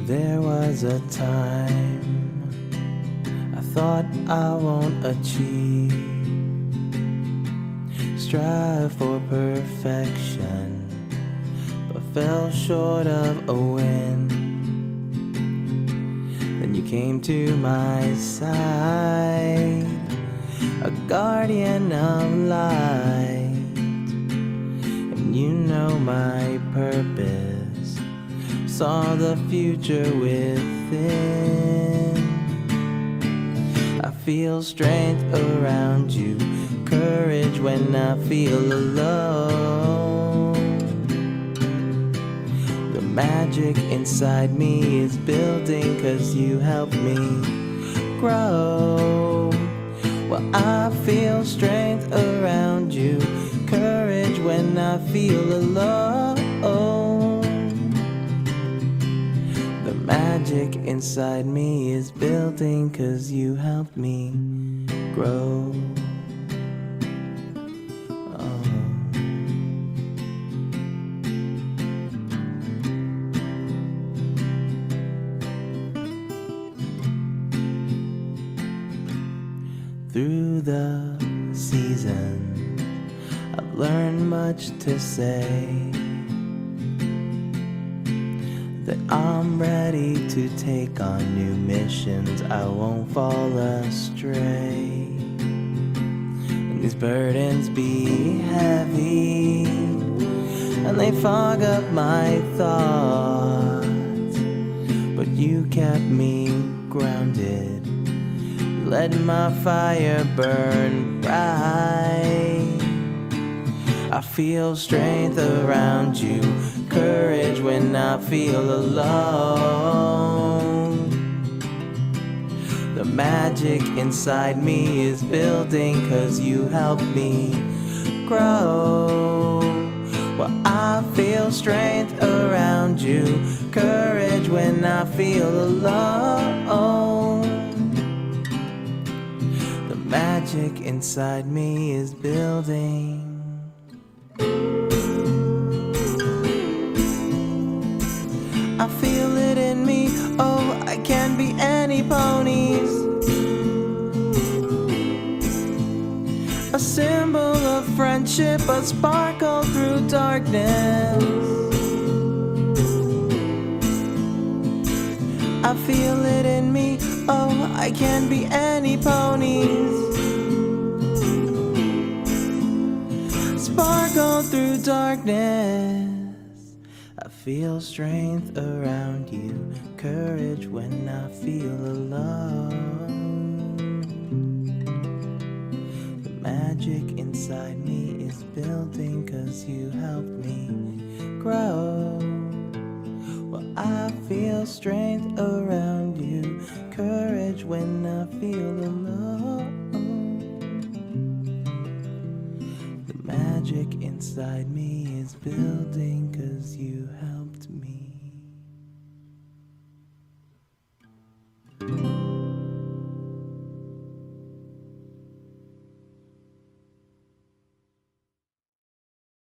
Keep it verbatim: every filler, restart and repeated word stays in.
There was a time I thought I won't achieve, strive for perfection, but fell short of a win. Then you came to my side, a guardian of light, and you know my purpose, saw the future within. I feel strength around you, courage when I feel alone. The magic inside me is building 'cause you help me grow. Well, I feel strength around you, courage when I feel alone. The magic inside me is building 'cause you helped me grow. Oh. Through the seasons, I've learned much to say, that I'm ready to take on new missions. I won't fall astray. And these burdens be heavy, and they fog up my thoughts, but you kept me grounded. Let my fire burn bright. I feel strength around you, courage when I feel alone. The magic inside me is building 'cause you help me grow. Well, I feel strength around you, courage when I feel alone. The magic inside me is building. I feel it in me, oh, I can't be any ponies. A symbol of friendship, a sparkle through darkness. I feel it in me, oh, I can't be any ponies. Sparkle through darkness. I feel strength around you, courage when I feel alone. The magic inside me is building 'cause you helped me grow. Well, I feel strength around you, courage when I feel alone. The magic inside me is building 'cause you helped me